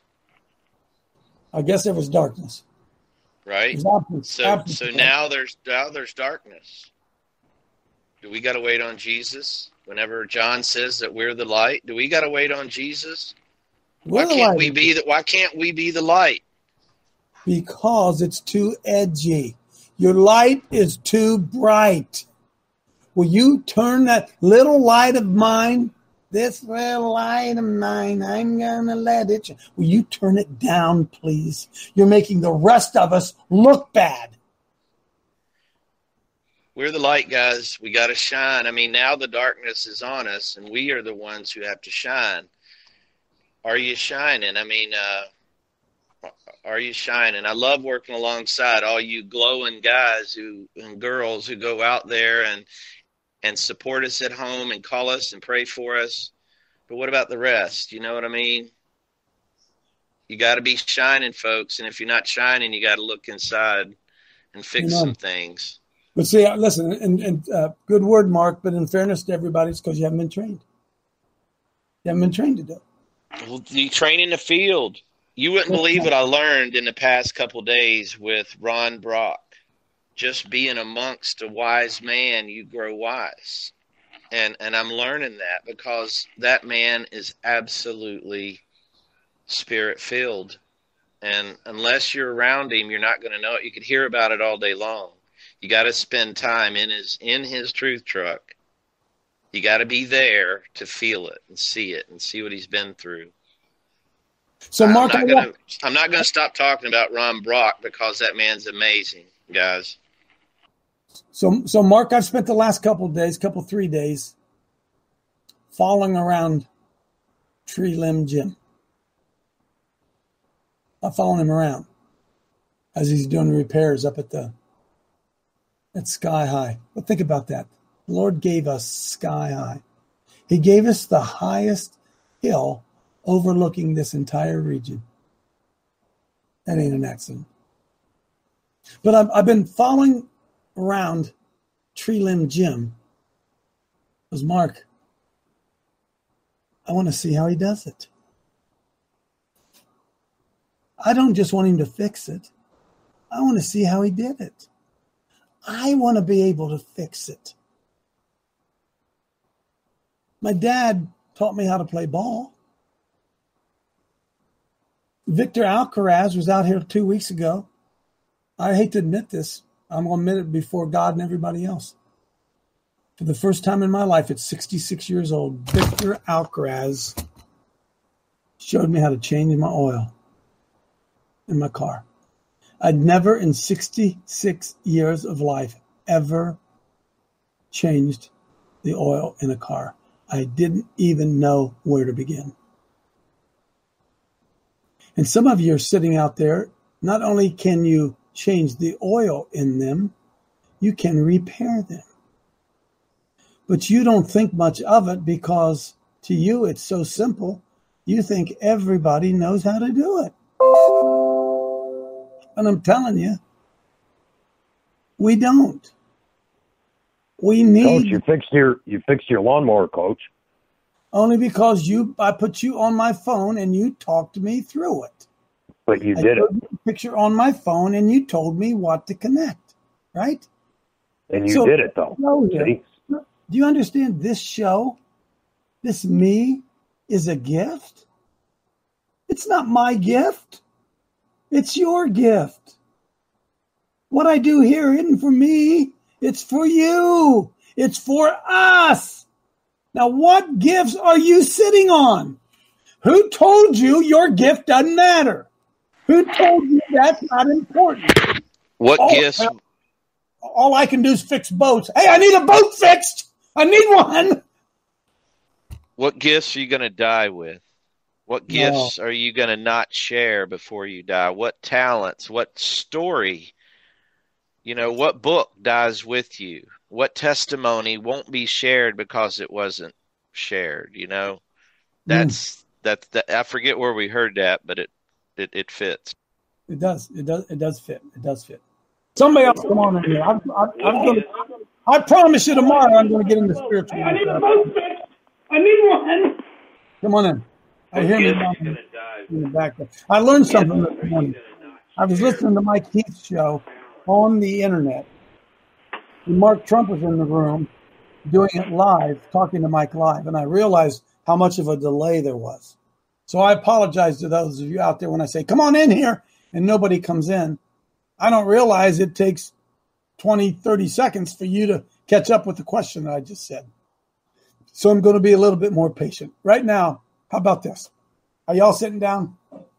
I guess there was darkness. Right? So now there's darkness. Do we got to wait on Jesus? Whenever John says that we're the light, do we got to wait on Jesus? Why can't we be the light? Because it's too edgy. Your light is too bright. Will you turn that little light of mine, this little light of mine, I'm going to let it, will you turn it down, please? You're making the rest of us look bad. We're the light, guys. We got to shine. I mean, now the darkness is on us, and we are the ones who have to shine. Are you shining? I mean, are you shining? I love working alongside all you glowing guys and girls who go out there and support us at home and call us and pray for us. But what about the rest? You know what I mean? You got to be shining, folks. And if you're not shining, you got to look inside and fix some things. But see, listen, and good word, Mark, but in fairness to everybody, it's because you haven't been trained. You haven't been trained to do it. Well, you train in the field. You wouldn't believe what I learned in the past couple days with Ron Brock. Just being amongst a wise man, you grow wise. And I'm learning that because that man is absolutely spirit-filled. And unless you're around him, you're not going to know it. You could hear about it all day long. You got to spend time in his truth truck. You got to be there to feel it and see what he's been through. So, Mark, I'm not going to stop talking about Ron Brock because that man's amazing, guys. So Mark, I've spent the last 3 days, following around Tree Limb Jim. I'm following him around as he's doing repairs up at Sky High. But think about that. The Lord gave us Sky High. He gave us the highest hill overlooking this entire region. That ain't an accident. But I've been following around Tree Limb Jim. Because, Mark, I want to see how he does it. I don't just want him to fix it. I want to see how he did it. I want to be able to fix it. My dad taught me how to play ball. Victor Alcaraz was out here 2 weeks ago. I hate to admit this. I'm going to admit it before God and everybody else. For the first time in my life at 66 years old, Victor Alcaraz showed me how to change my oil in my car. I'd never in 66 years of life ever changed the oil in a car. I didn't even know where to begin. And some of you are sitting out there, not only can you change the oil in them, you can repair them. But you don't think much of it because to you it's so simple. You think everybody knows how to do it. And I'm telling you, we don't. We need. Coach, you fixed your lawnmower, Coach. Only because I put you on my phone and you talked me through it. But you did it. I put a picture on my phone and you told me what to connect, right? And you did it, though. See? Do you understand this show, this me, is a gift? It's not my gift. It's your gift. What I do here isn't for me. It's for you. It's for us. Now, what gifts are you sitting on? Who told you your gift doesn't matter? Who told you that's not important? What gifts? All I can do is fix boats. Hey, I need a boat fixed. I need one. What gifts are you going to die with? What gifts are you going to not share before you die? What talents? What story? What book dies with you? What testimony won't be shared because it wasn't shared? That's I forget where we heard that, but it fits. It does fit. Somebody else come on in here. I promise you tomorrow I'm going to get into spiritual. I need a movement. I need one. Come on in. I hear me in the background. I learned something this morning. I was listening to Mike Heath's show on the internet. And Mark Trump was in the room doing it live, talking to Mike live, and I realized how much of a delay there was. So I apologize to those of you out there when I say, come on in here, and nobody comes in. I don't realize it takes 20, 30 seconds for you to catch up with the question that I just said. So I'm going to be a little bit more patient. Right now, how about this? Are y'all sitting down?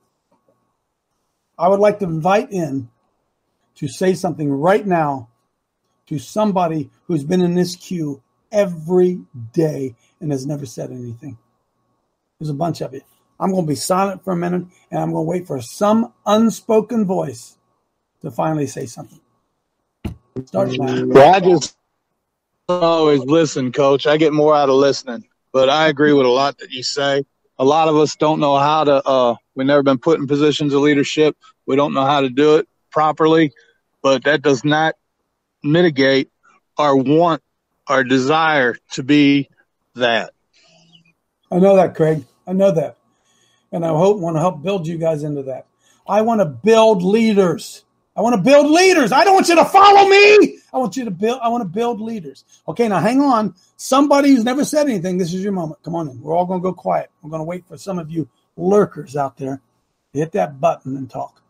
I would like to invite in to say something right now to somebody who's been in this queue every day and has never said anything. There's a bunch of you. I'm going to be silent for a minute, and I'm going to wait for some unspoken voice to finally say something. Start now. Well, I just always listen, Coach. I get more out of listening, but I agree with a lot that you say. A lot of us don't know how to, we've never been put in positions of leadership. We don't know how to do it properly, but that does not mitigate our want, our desire to be that. I know that, Craig. I know that. And I want to help build you guys into that. I want to build leaders. I want to build leaders. I don't want you to follow me. I want to build leaders. Okay, now hang on. Somebody who's never said anything, this is your moment. Come on in. We're all going to go quiet. I'm going to wait for some of you lurkers out there to hit that button and talk.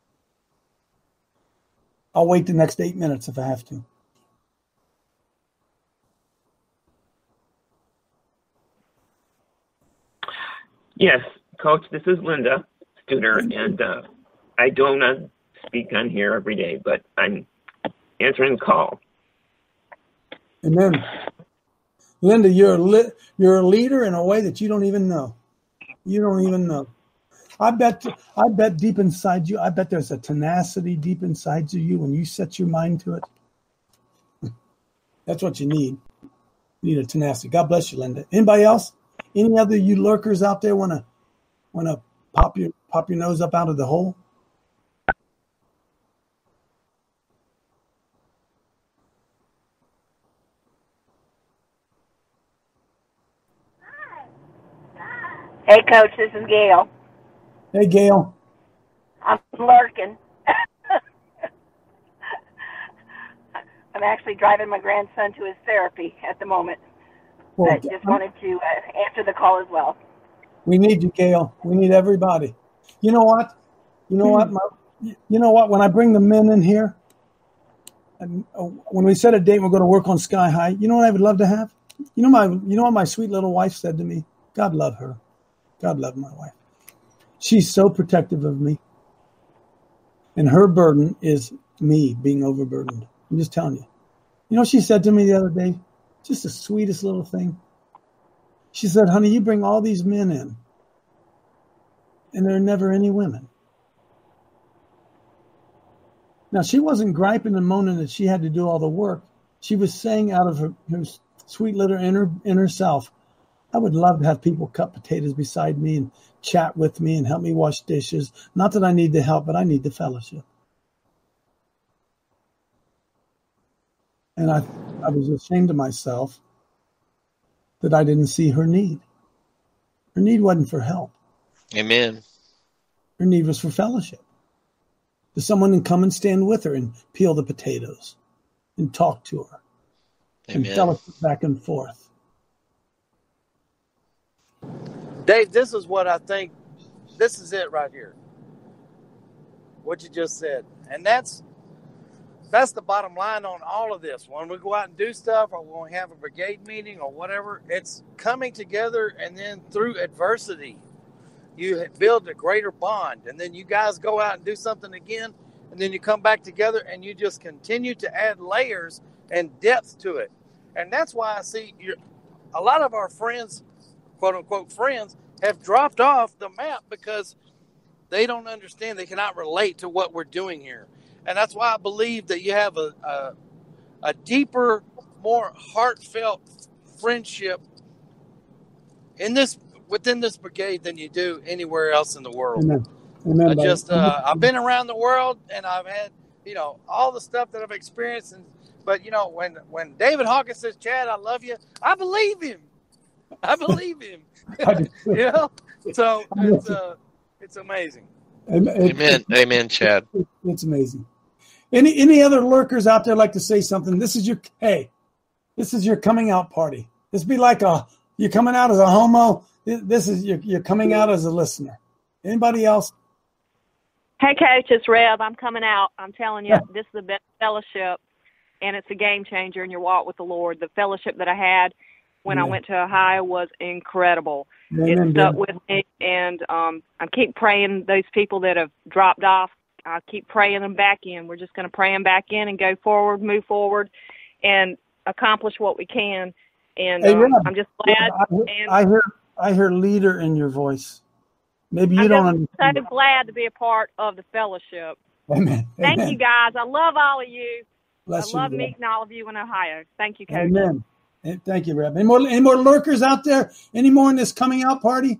I'll wait the next 8 minutes if I have to. Yes, Coach, this is Linda Studer, and I don't speak on here every day, but I'm answering the call. Amen. Linda, you're a leader in a way that you don't even know. You don't even know. I bet deep inside you, I bet there's a tenacity deep inside you when you set your mind to it. That's what you need. You need a tenacity. God bless you, Linda. Anybody else? Any other you lurkers out there want to pop your nose up out of the hole? Hey, Coach, this is Gail. Hey, Gail. I'm lurking. I'm actually driving my grandson to his therapy at the moment. Well, but just wanted to answer the call as well. We need you, Gail. We need everybody. You know what? When I bring the men in here, and when we set a date, we're going to work on Sky High. You know what I would love to have? You know what my sweet little wife said to me? God love her. God love my wife. She's so protective of me. And her burden is me being overburdened. I'm just telling you. You know what she said to me the other day? Just the sweetest little thing. She said, honey, you bring all these men in, and there are never any women. Now, she wasn't griping and moaning that she had to do all the work. She was saying out of her sweet little inner self, I would love to have people cut potatoes beside me and chat with me and help me wash dishes. Not that I need the help, but I need the fellowship. And I was ashamed of myself that I didn't see her need. Her need wasn't for help. Amen. Her need was for fellowship. For someone to come and stand with her and peel the potatoes and talk to her. Amen. And fellowship back and forth. Dave, this is what I think. This is it right here. What you just said. And that's the bottom line on all of this. When we go out and do stuff, or when we have a brigade meeting or whatever, it's coming together, and then through adversity, you build a greater bond. And then you guys go out and do something again, and then you come back together, and you just continue to add layers and depth to it. And that's why I see a lot of our friends, quote unquote friends, have dropped off the map because they don't understand. They cannot relate to what we're doing here. And that's why I believe that you have a deeper, more heartfelt friendship within this brigade than you do anywhere else in the world. Amen. Amen, I've been around the world and I've had, all the stuff that I've experienced. But when David Hawkins says, "Chad, I love you," I believe him. So it's amazing. Amen, Chad. It's amazing. Any other lurkers out there like to say something? This is your coming out party. This be like you're coming out as a homo. This is you're coming out as a listener. Anybody else? Hey, Coach, it's Rev. I'm coming out. I'm telling you, this is the best fellowship, and it's a game changer in your walk with the Lord. The fellowship that I had when I went to Ohio was incredible. It stuck with me, and I keep praying those people that have dropped off. I keep praying them back in. We're just going to pray them back in and go forward, move forward, and accomplish what we can. And hey, Rob, I'm just glad. I hear leader in your voice. Maybe you don't understand. I'm so glad to be a part of the fellowship. Amen. Thank you, guys. I love all of you. Bless I love you, meeting all of you in Ohio. Thank you, Coach. Amen. Thank you, Reb. Any more lurkers out there? Any more in this coming out party?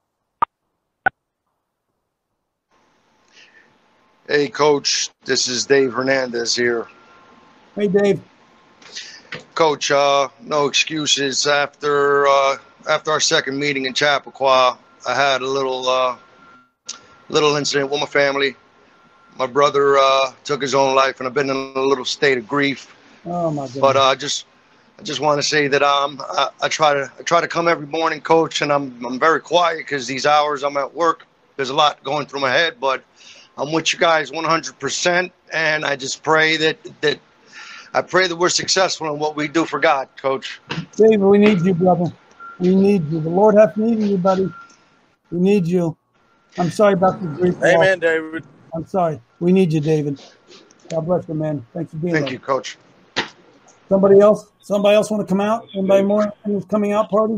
Hey, Coach. This is Dave Hernandez here. Hey, Dave. Coach, no excuses. After our second meeting in Chappaqua, I had a little incident with my family. My brother took his own life, and I've been in a little state of grief. Oh my goodness! But I just want to say that I try to come every morning, Coach, and I'm very quiet because these hours I'm at work. There's a lot going through my head, but I'm with you guys 100%, and I just pray that we're successful in what we do for God, Coach. David, we need you, brother. We need you. The Lord hath needed you, buddy. We need you. I'm sorry about the grief. Amen, David. I'm sorry. We need you, David. God bless you, man. Thanks for being there. Thank you, Coach. Somebody else want to come out? Anybody more in this coming out party?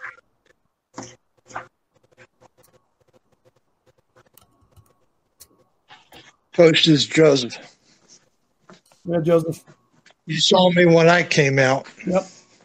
Coach, this is Joseph. Yeah, Joseph. You saw me when I came out. Yep.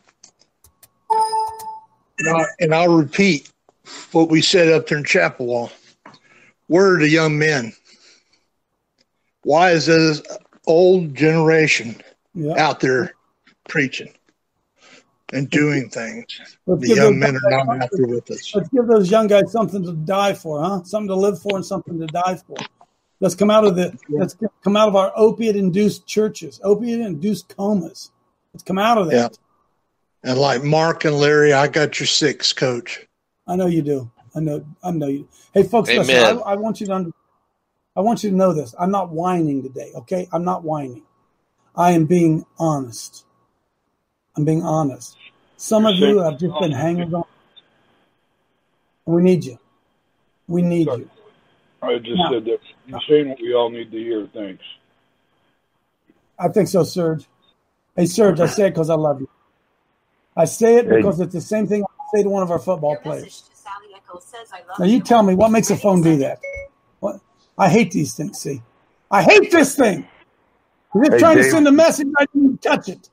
And I'll repeat what we said up there in Chapel. We're the young men. Why is this old generation out there preaching and doing things? The young men are not out there with us. Let's give those young guys something to die for, huh? Something to live for and something to die for. Let's come out of our opiate-induced churches, opiate-induced comas. Let's come out of that. Yeah. And like Mark and Larry, I got your six, Coach. I know you do. I know you. Hey, folks, listen, I want you to know this. I'm not whining today, okay? I'm not whining. I am being honest. I'm being honest. Some of you have just been hanging on. And we need you. We need you. I just said that. You're saying what we all need to hear. Thanks. I think so, Serge. Hey, Serge, I say it because I love you. I say it because it's the same thing I say to one of our football players. Now, you tell me, what makes a phone do that? What? I hate these things, see? I hate this thing. They're trying to send a message, I didn't touch it.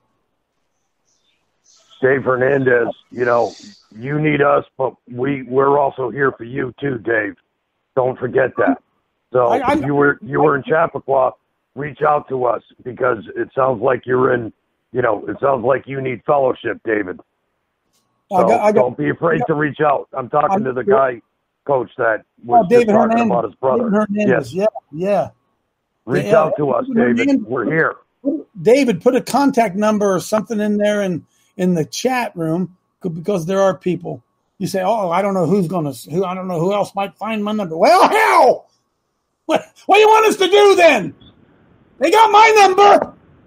Dave Hernandez, you need us, but we're also here for you too, Dave. Don't forget that. So if you were in Chappaqua, reach out to us because it sounds like you're in, it sounds like you need fellowship, David. So don't be afraid to reach out. I'm talking to the guy, Coach, that was just talking about his brother. David Hernandez, yeah. Reach out to us, David. We're here. David, put a contact number or something in there in the chat room because there are people. You say, I don't know I don't know who else might find my number. Well, hell! What do you want us to do then? They got my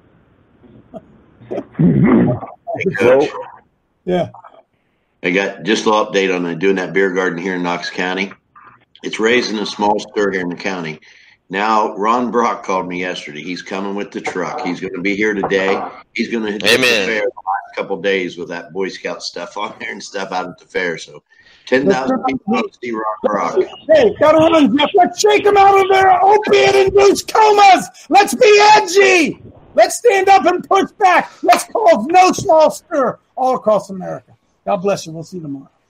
number. Yeah. I got just a little update on doing that beer garden here in Knox County. It's raising a small stir here in the county. Now, Ron Brock called me yesterday. He's coming with the truck. He's going to be here today. He's going to hit the fair couple days with that Boy Scout stuff on there and stuff out at the fair. So 10,000 people to see Rock. Hey, gotta run, Jeff. Let's shake them out of their opiate-induced comas. Let's be edgy. Let's stand up and push back. Let's cause no small stir all across America. God bless you. We'll see you tomorrow.